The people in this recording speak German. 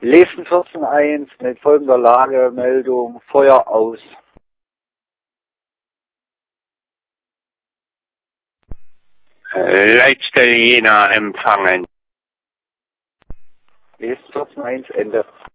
Lesen 14.1 mit folgender Lagemeldung: Feuer aus. Leitstelle Jena empfangen. Lesen 14.1 Ende.